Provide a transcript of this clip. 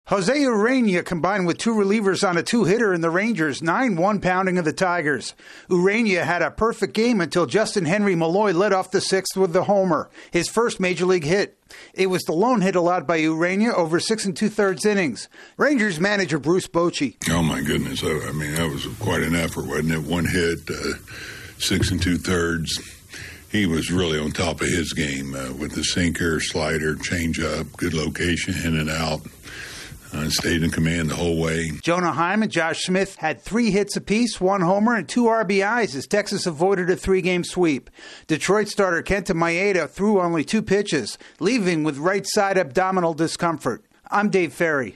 Jose Urena combined with two relievers on a two-hitter in the Rangers' 9-1 pounding of the Tigers. Urena had a perfect game until Justin Henry Malloy led off the sixth with the homer, his first major league hit. It was the lone hit allowed by Urena over 6 2/3 innings. Rangers manager Bruce Bochy. Oh, my goodness. I mean, that was quite an effort, wasn't it? One hit, 6 2/3. He was really on top of his game with the sinker, slider, changeup, good location, in and out. Stayed in command the whole way. Jonah Heim and Josh Smith had 3 hits apiece, 1 homer, and 2 RBIs as Texas avoided a 3-game sweep. Detroit starter Kenta Maeda threw only 2 pitches, leaving with right side abdominal discomfort. I'm Dave Ferry.